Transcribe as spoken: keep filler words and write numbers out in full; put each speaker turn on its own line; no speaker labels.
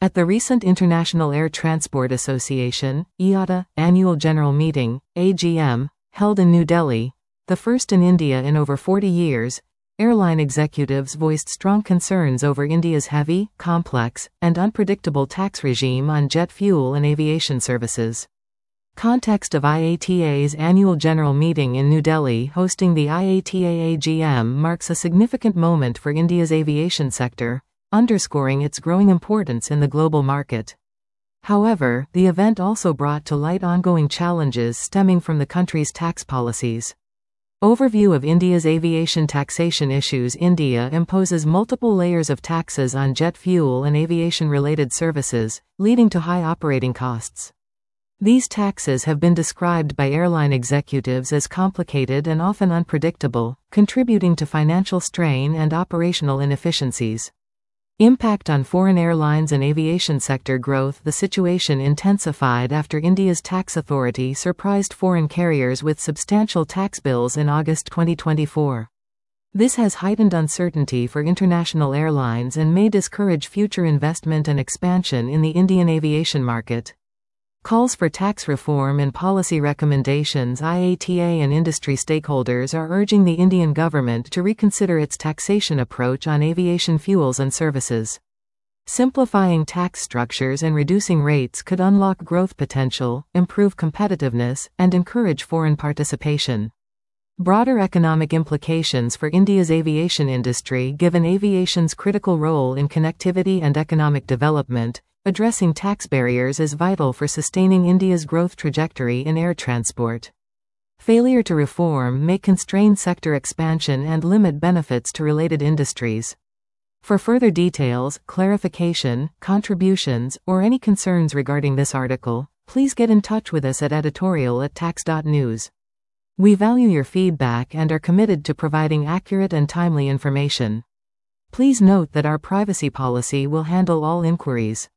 At the recent International Air Transport Association (I A T A) Annual General Meeting, A G M, held in New Delhi, the first in India in over forty years, airline executives voiced strong concerns over India's heavy, complex, and unpredictable tax regime on jet fuel and aviation services. Context of I A T A's annual general meeting in New Delhi. Hosting the I A T A A G M marks a significant moment for India's aviation sector, underscoring its growing importance in the global market. However, the event also brought to light ongoing challenges stemming from the country's tax policies. Overview of India's aviation taxation issues. India imposes multiple layers of taxes on jet fuel and aviation-related services, leading to high operating costs. These taxes have been described by airline executives as complicated and often unpredictable, contributing to financial strain and operational inefficiencies. Impact on foreign airlines and aviation sector growth. The situation intensified after India's tax authority surprised foreign carriers with substantial tax bills in August twenty twenty-four. This has heightened uncertainty for international airlines and may discourage future investment and expansion in the Indian aviation market. Calls for tax reform and policy recommendations. I A T A and industry stakeholders are urging the Indian government to reconsider its taxation approach on aviation fuels and services. Simplifying tax structures and reducing rates could unlock growth potential, improve competitiveness, and encourage foreign participation. Broader economic implications for India's aviation industry. Given aviation's critical role in connectivity and economic development, addressing tax barriers is vital for sustaining India's growth trajectory in air transport. Failure to reform may constrain sector expansion and limit benefits to related industries. For further details, clarification, contributions, or any concerns regarding this article, please get in touch with us at editorial at tax dot news. We value your feedback and are committed to providing accurate and timely information. Please note that our privacy policy will handle all inquiries.